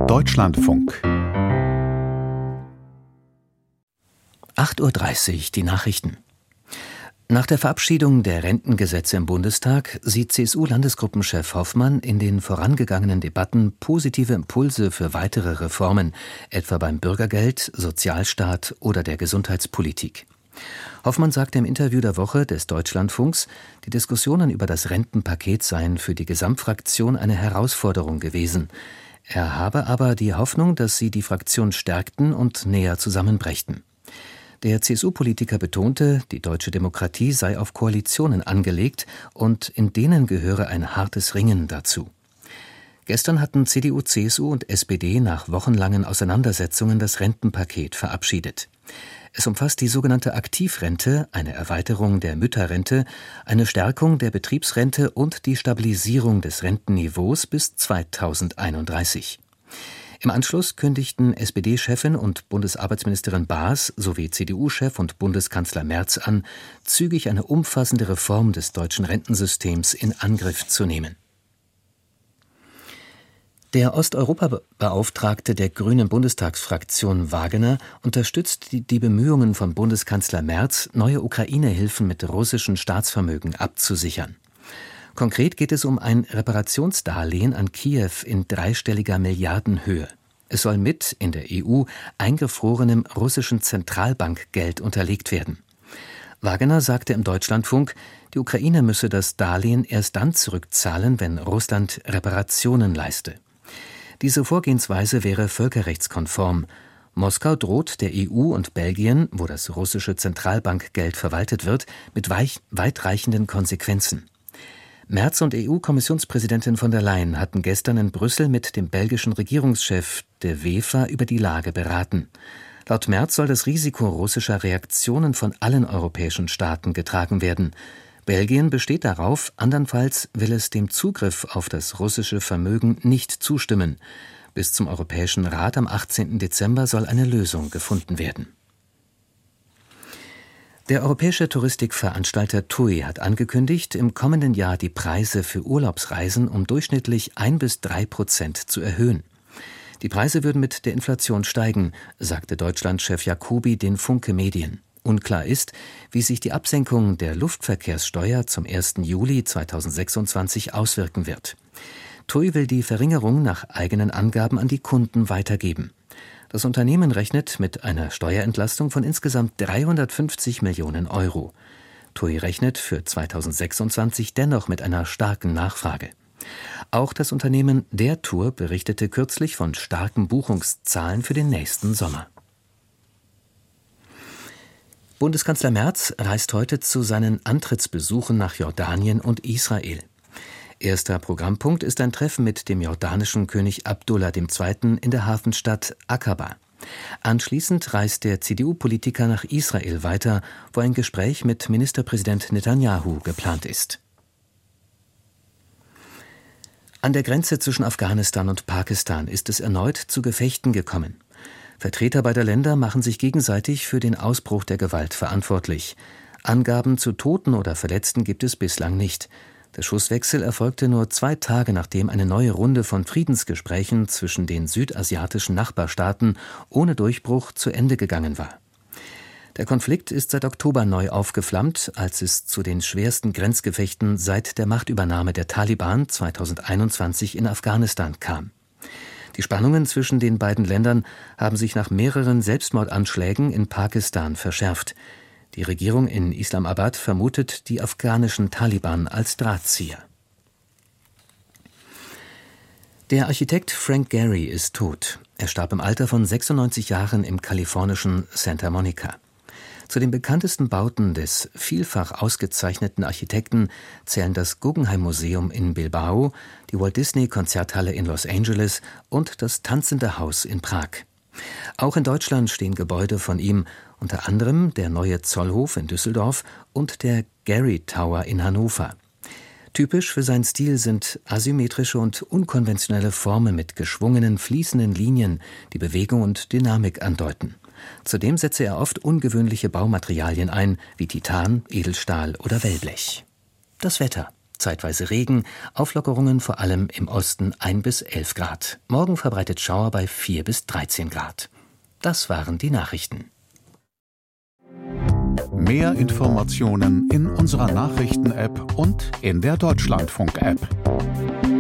Deutschlandfunk 8:30 Uhr, die Nachrichten. Nach der Verabschiedung der Rentengesetze im Bundestag sieht CSU-Landesgruppenchef Hoffmann in den vorangegangenen Debatten positive Impulse für weitere Reformen, etwa beim Bürgergeld, Sozialstaat oder der Gesundheitspolitik. Hoffmann sagte im Interview der Woche des Deutschlandfunks, die Diskussionen über das Rentenpaket seien für die Gesamtfraktion eine Herausforderung gewesen. Er habe aber die Hoffnung, dass sie die Fraktion stärkten und näher zusammenbrächten. Der CSU-Politiker betonte, die deutsche Demokratie sei auf Koalitionen angelegt und in denen gehöre ein hartes Ringen dazu. Gestern hatten CDU, CSU und SPD nach wochenlangen Auseinandersetzungen das Rentenpaket verabschiedet. Es umfasst die sogenannte Aktivrente, eine Erweiterung der Mütterrente, eine Stärkung der Betriebsrente und die Stabilisierung des Rentenniveaus bis 2031. Im Anschluss kündigten SPD-Chefin und Bundesarbeitsministerin Baas sowie CDU-Chef und Bundeskanzler Merz an, zügig eine umfassende Reform des deutschen Rentensystems in Angriff zu nehmen. Der Osteuropa-Beauftragte der Grünen Bundestagsfraktion Wagener unterstützt die Bemühungen von Bundeskanzler Merz, neue Ukraine-Hilfen mit russischem Staatsvermögen abzusichern. Konkret geht es um ein Reparationsdarlehen an Kiew in dreistelliger Milliardenhöhe. Es soll mit in der EU eingefrorenem russischen Zentralbankgeld unterlegt werden. Wagener sagte im Deutschlandfunk, die Ukraine müsse das Darlehen erst dann zurückzahlen, wenn Russland Reparationen leiste. Diese Vorgehensweise wäre völkerrechtskonform. Moskau droht der EU und Belgien, wo das russische Zentralbankgeld verwaltet wird, mit weitreichenden Konsequenzen. Merz und EU-Kommissionspräsidentin von der Leyen hatten gestern in Brüssel mit dem belgischen Regierungschef de Wever über die Lage beraten. Laut Merz soll das Risiko russischer Reaktionen von allen europäischen Staaten getragen werden. Belgien besteht darauf, andernfalls will es dem Zugriff auf das russische Vermögen nicht zustimmen. Bis zum Europäischen Rat am 18. Dezember soll eine Lösung gefunden werden. Der europäische Touristikveranstalter TUI hat angekündigt, im kommenden Jahr die Preise für Urlaubsreisen um durchschnittlich 1-3% zu erhöhen. Die Preise würden mit der Inflation steigen, sagte Deutschlandchef Jacobi den Funke Medien. Unklar ist, wie sich die Absenkung der Luftverkehrssteuer zum 1. Juli 2026 auswirken wird. TUI will die Verringerung nach eigenen Angaben an die Kunden weitergeben. Das Unternehmen rechnet mit einer Steuerentlastung von insgesamt 350 Millionen Euro. TUI rechnet für 2026 dennoch mit einer starken Nachfrage. Auch das Unternehmen Der Tour berichtete kürzlich von starken Buchungszahlen für den nächsten Sommer. Bundeskanzler Merz reist heute zu seinen Antrittsbesuchen nach Jordanien und Israel. Erster Programmpunkt ist ein Treffen mit dem jordanischen König Abdullah II. In der Hafenstadt Aqaba. Anschließend reist der CDU-Politiker nach Israel weiter, wo ein Gespräch mit Ministerpräsident Netanyahu geplant ist. An der Grenze zwischen Afghanistan und Pakistan ist es erneut zu Gefechten gekommen. Vertreter beider Länder machen sich gegenseitig für den Ausbruch der Gewalt verantwortlich. Angaben zu Toten oder Verletzten gibt es bislang nicht. Der Schusswechsel erfolgte nur 2 Tage, nachdem eine neue Runde von Friedensgesprächen zwischen den südasiatischen Nachbarstaaten ohne Durchbruch zu Ende gegangen war. Der Konflikt ist seit Oktober neu aufgeflammt, als es zu den schwersten Grenzgefechten seit der Machtübernahme der Taliban 2021 in Afghanistan kam. Die Spannungen zwischen den beiden Ländern haben sich nach mehreren Selbstmordanschlägen in Pakistan verschärft. Die Regierung in Islamabad vermutet die afghanischen Taliban als Drahtzieher. Der Architekt Frank Gehry ist tot. Er starb im Alter von 96 Jahren im kalifornischen Santa Monica. Zu den bekanntesten Bauten des vielfach ausgezeichneten Architekten zählen das Guggenheim Museum in Bilbao, die Walt Disney Konzerthalle in Los Angeles und das Tanzende Haus in Prag. Auch in Deutschland stehen Gebäude von ihm, unter anderem der Neue Zollhof in Düsseldorf und der Gehry Tower in Hannover. Typisch für seinen Stil sind asymmetrische und unkonventionelle Formen mit geschwungenen, fließenden Linien, die Bewegung und Dynamik andeuten. Zudem setze er oft ungewöhnliche Baumaterialien ein, wie Titan, Edelstahl oder Wellblech. Das Wetter. Zeitweise Regen, Auflockerungen vor allem im Osten 1 bis 11 Grad. Morgen verbreitet Schauer bei 4 bis 13 Grad. Das waren die Nachrichten. Mehr Informationen in unserer Nachrichten-App und in der Deutschlandfunk-App.